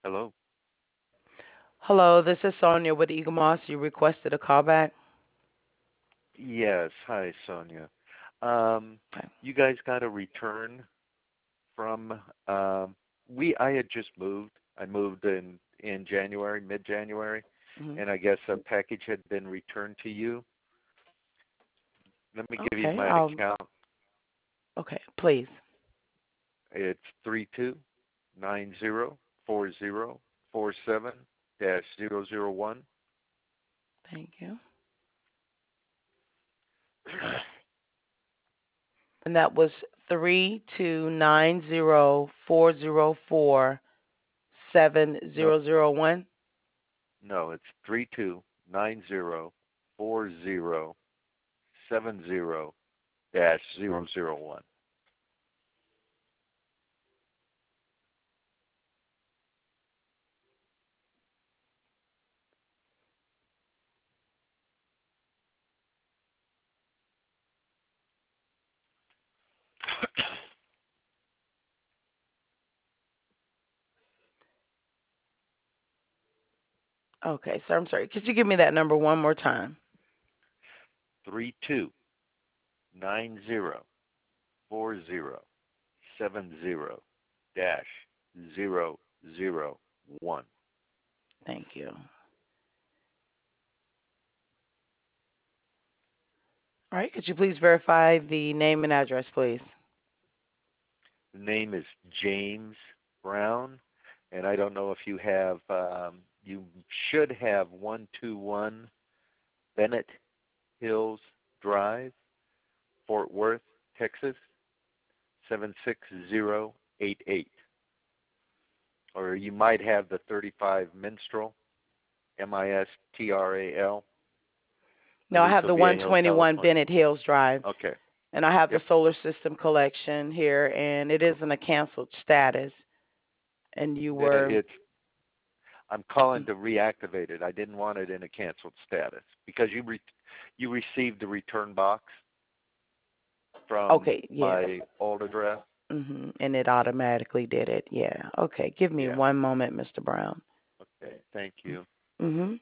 Hello. Hello, this is Sonia with Eagle Moss. You requested a callback. Yes. Hi, Sonia. Um, Okay. you guys got a return from I had just moved. I moved in January, mid-January, Hmm. and I guess a package had been returned to you. Let me give you Okay. my account. Okay. Please. It's 32904047-001. Thank you. And that was 32904047-001. No, it's 32904070-001. Okay, sir. I'm sorry. Could you give me that number one more time? 32904070-001. Thank you. All right. Could you please verify the name and address, please? The name is James Brown, and I don't know if you have, you should have 121 Bennett Hills Drive, Fort Worth, Texas, 76088. Or you might have the 35 Minstrel, Mistral, No, I have Aliso the Viejo, 121 California. Bennett Hills Drive, Okay. and I have the Yep. solar system collection here, and it is in a canceled status. And you were. It's I'm calling to reactivate it. I didn't want it in a canceled status because you received the return box from Okay, yes. my old address. And it automatically did it. Yeah. Okay. Give me Yeah. one moment, Mr. Brown. Okay. Thank you. Mhm.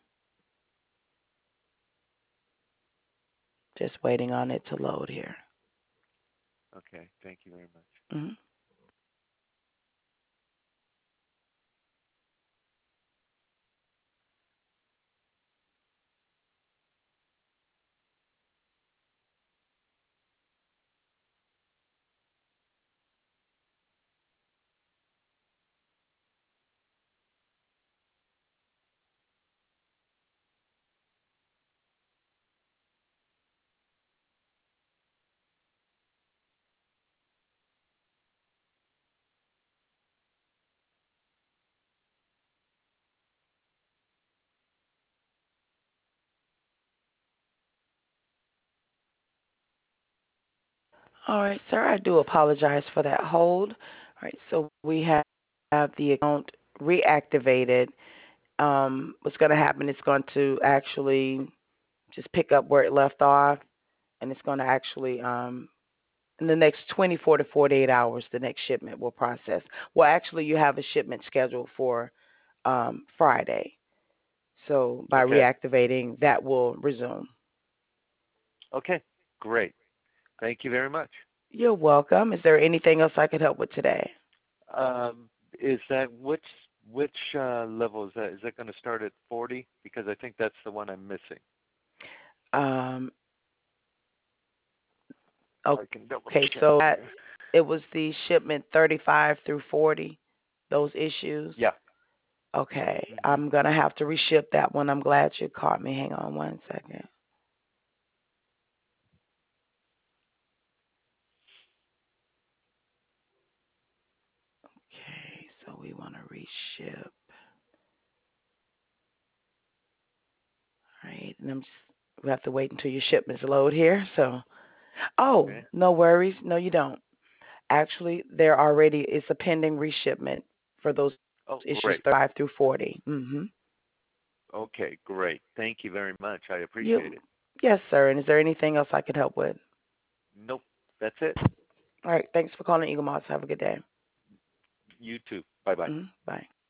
Just waiting on it to load here. Okay. Thank you very much. Mhm. All right, sir. I do apologize for that hold. All right. So we have the account reactivated. What's going to happen? It's going to actually just pick up where it left off, and it's going to actually in the next 24 to 48 hours, the next shipment will process. Well, actually, you have a shipment scheduled for Friday. So by Okay. reactivating, that will resume. Okay. Great. Thank you very much. You're welcome. Is there anything else I could help with today? Is that which level is that? Is that going to start at 40? Because I think that's the one I'm missing. Um, I can double okay, check so here. it was the shipment 35 through 40, those issues. Yeah. Okay, Hmm. I'm going to have to reship that one. I'm glad you caught me. Hang on one second. Okay, so we want to reship. All right, and we have to wait until your shipments load here. So, oh, Okay. no worries. No, you don't. Actually, there already is a pending reshipment for those Oh, issues great. 35 through 40. Okay, great. Thank you very much. I You, appreciate it. yes, sir. And is there anything else I could help with? Nope. That's it. All right. Thanks for calling Eagle Moss. Have a good day. You too. Bye bye. Bye.